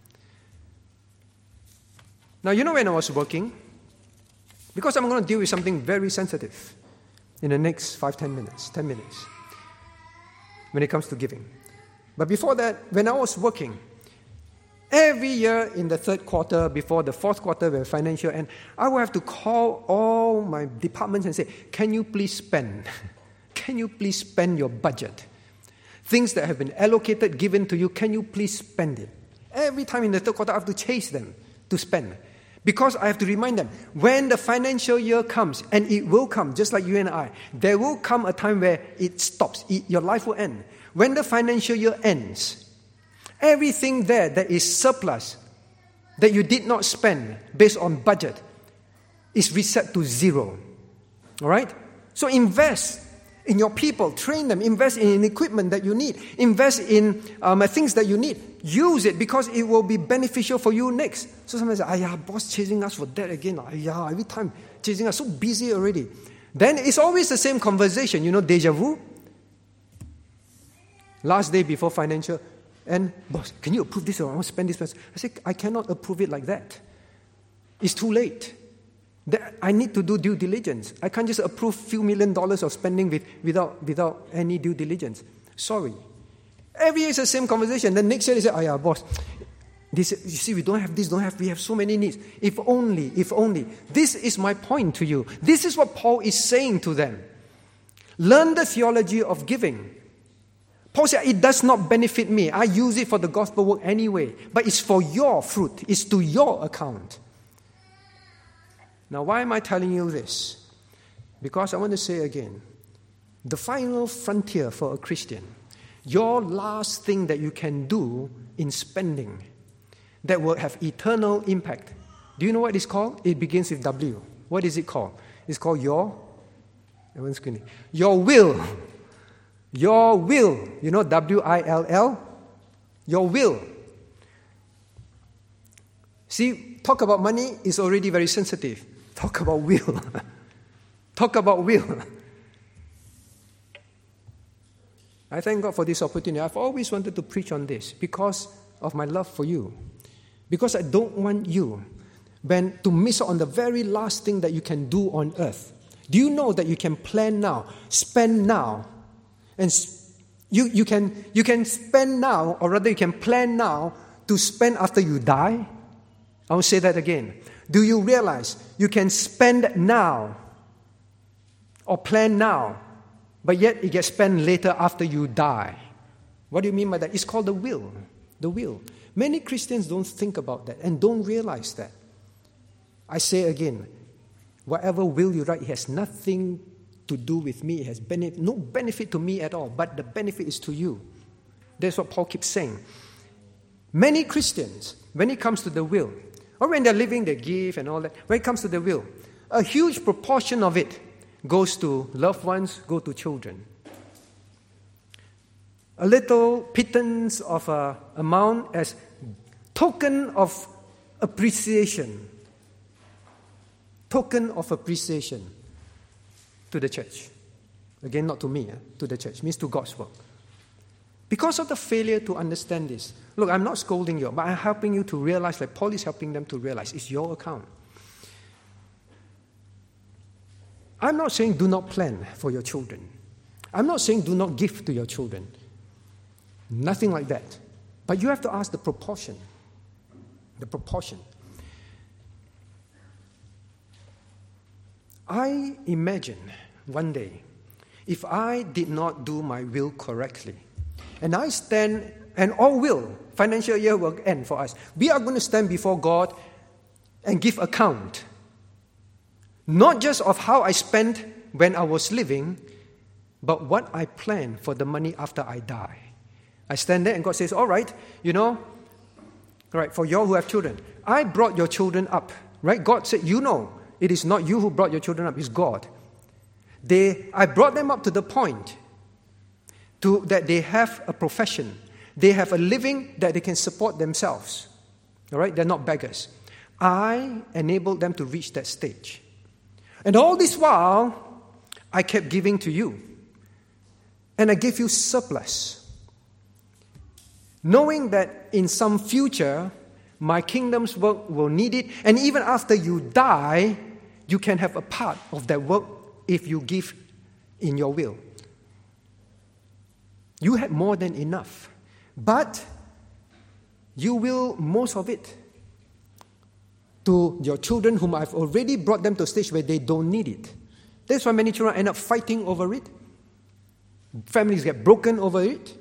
A: Now, when I was working, because I'm going to deal with something very sensitive in the next 10 minutes, when it comes to giving. But before that, when I was working, every year in the third quarter, before the fourth quarter, when financial end, I would have to call all my departments and say, can you please spend? Can you please spend your budget? Things that have been allocated, given to you, can you please spend it? Every time in the third quarter, I have to chase them to spend. Because I have to remind them, when the financial year comes, and it will come, just like you and I, there will come a time where it stops. Your life will end. When the financial year ends, everything there that is surplus, that you did not spend based on budget, is reset to zero. All right? So invest in your people, train them, invest in equipment that you need, invest in things that you need. Use it because it will be beneficial for you next. So sometimes say, boss chasing us for that again. Every time chasing us, so busy already. Then it's always the same conversation, deja vu. Last day before financial, and boss, can you approve this or I want to spend this? I say, I cannot approve it like that. It's too late. I need to do due diligence. I can't just approve few $1 million of spending without any due diligence. Sorry. Every year it's the same conversation. Then next year they say, boss, you see, we have so many needs. If only. This is my point to you. This is what Paul is saying to them. Learn the theology of giving. Paul said, it does not benefit me. I use it for the gospel work anyway. But it's for your fruit. It's to your account. Now, why am I telling you this? Because I want to say again, the final frontier for a Christian, your last thing that you can do in spending that will have eternal impact. Do you know what it's called? It begins with W. What is it called? It's called your will. Your will. W-I-L-L? Your will. See, talk about money is already very sensitive. Talk about will. Talk about will. I thank God for this opportunity. I've always wanted to preach on this because of my love for you. Because I don't want you to miss out on the very last thing that you can do on earth. Do you know that you can plan now, spend now, and You can spend now, or rather you can plan now to spend after you die. I will say that again. Do you realize you can spend now or plan now, but yet it gets spent later after you die? What do you mean by that? It's called the will. The will. Many Christians don't think about that and don't realize that. I say again, whatever will you write, it has nothing to do with me. It has no benefit to me at all, but the benefit is to you. That's what Paul keeps saying. Many Christians, when it comes to the will, or when they're living, they give and all that, when it comes to the will, a huge proportion of it goes to loved ones, go to children. A little pittance of an amount as token of appreciation. Token of appreciation to the church. Again, not to me, to the church. It means to God's work. Because of the failure to understand this. Look, I'm not scolding you, but I'm helping you to realize, like Paul is helping them to realize, it's your account. I'm not saying do not plan for your children. I'm not saying do not give to your children. Nothing like that. But you have to ask the proportion. The proportion. I imagine one day, if I did not do my will correctly, and I stand, and all will, financial year will end for us. We are going to stand before God and give account. Not just of how I spent when I was living, but what I plan for the money after I die. I stand there and God says, all right, for you all who have children, I brought your children up, right? God said, it is not you who brought your children up, it's God. I brought them up to the point that they have a profession. They have a living that they can support themselves. All right? They're not beggars. I enabled them to reach that stage. And all this while, I kept giving to you. And I gave you surplus. Knowing that in some future, my kingdom's work will need it. And even after you die, you can have a part of that work if you give in your will. You had more than enough. But you will most of it to your children whom I've already brought them to a stage where they don't need it. That's why many children end up fighting over it. Families get broken over it.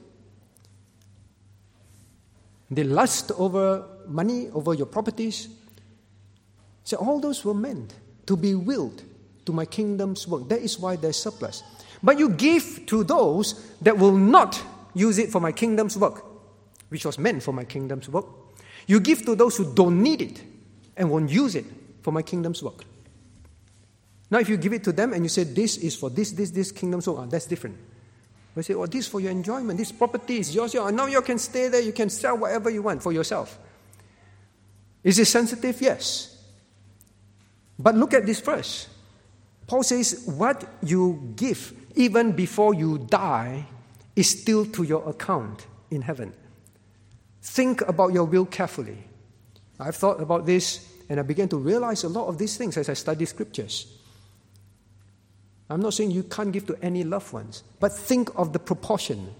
A: They lust over money, over your properties. So all those were meant to be willed to my kingdom's work. That is why there's surplus. But you give to those that will not use it for my kingdom's work, which was meant for my kingdom's work. You give to those who don't need it and won't use it for my kingdom's work. Now, if you give it to them and you say, this is for this kingdom's work, that's different. We say, this is for your enjoyment. This property is yours. Now you can stay there. You can sell whatever you want for yourself. Is it sensitive? Yes. But look at this verse. Paul says, what you give even before you die is still to your account in heaven. Think about your will carefully. I've thought about this and I began to realize a lot of these things as I study scriptures. I'm not saying you can't give to any loved ones, but think of the proportion.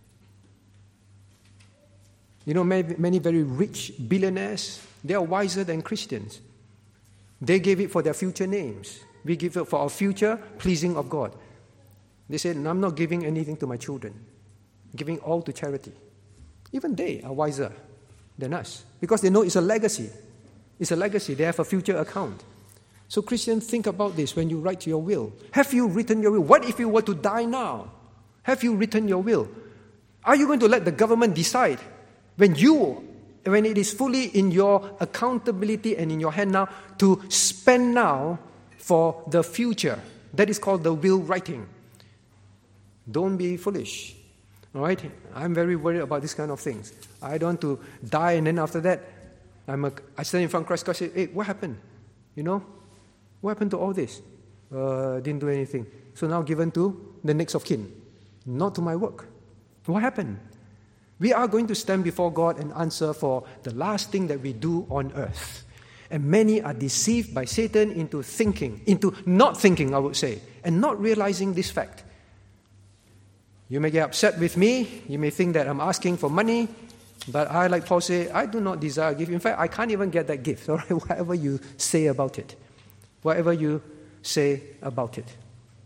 A: Many very rich billionaires, they are wiser than Christians. They gave it for their future names. We give it for our future pleasing of God. They said, I'm not giving anything to my children. I'm giving all to charity. Even they are wiser than us because they know it's a legacy. It's a legacy. They have a future account. So Christians, think about this when you write your will. Have you written your will? What if you were to die now? Have you written your will? Are you going to let the government decide when it is fully in your accountability and in your hand now to spend now for the future? That is called the will writing. Don't be foolish. All right? I'm very worried about these kind of things. I don't want to die and then after that, I stand in front of Christ. God says, hey, what happened? What happened to all this? Didn't do anything. So now given to the next of kin. Not to my work. What happened? We are going to stand before God and answer for the last thing that we do on earth. And many are deceived by Satan into not thinking, I would say, and not realizing this fact. You may get upset with me. You may think that I'm asking for money. But I, like Paul say, I do not desire a gift. In fact, I can't even get that gift. All right? Whatever you say about it. Whatever you say about it.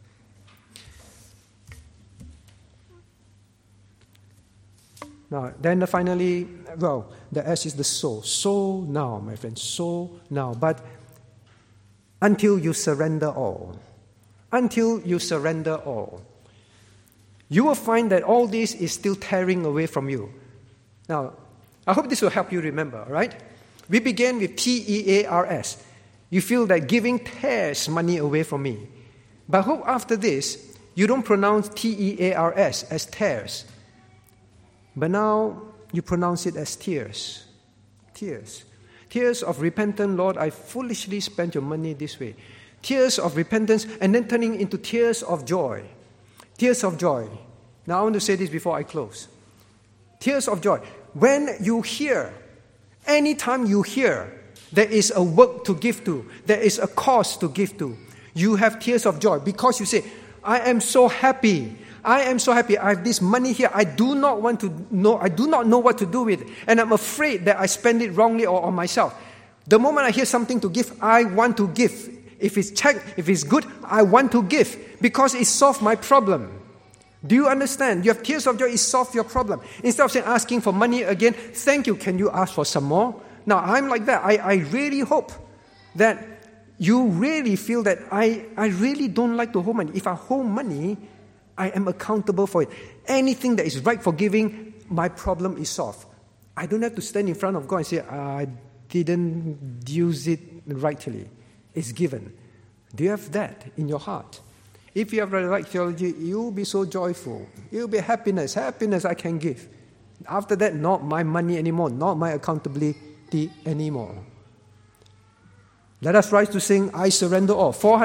A: Now, then finally, well, the S is the soul. Soul now, my friends. Soul now. But until you surrender all. Until you surrender all. You will find that all this is still tearing away from you. Now, I hope this will help you remember, right? We began with T-E-A-R-S. You feel that giving tears money away from me. But I hope after this, you don't pronounce T-E-A-R-S as tears. But now, you pronounce it as tears. Tears. Tears of repentance, Lord, I foolishly spent your money this way. Tears of repentance, and then turning into tears of joy. Tears of joy. Now, I want to say this before I close. Tears of joy. When you hear, anytime you hear, there is a work to give to, there is a cause to give to, you have tears of joy because you say, I am so happy. I am so happy. I have this money here. I do not know what to do with it. And I'm afraid that I spend it wrongly or on myself. The moment I hear something to give, I want to give. If it's checked, if it's good, I want to give because it solves my problem. Do you understand? You have tears of joy, it solves your problem. Instead of saying, asking for money again, thank you, can you ask for some more? Now, I'm like that. I really hope that you really feel that I really don't like to hold money. If I hold money, I am accountable for it. Anything that is right for giving, my problem is solved. I don't have to stand in front of God and say, I didn't use it rightly. It's given. Do you have that in your heart? If you have the right theology, you'll be so joyful. You'll be happiness. Happiness I can give. After that, not my money anymore. Not my accountability anymore. Let us rise to sing, I Surrender All.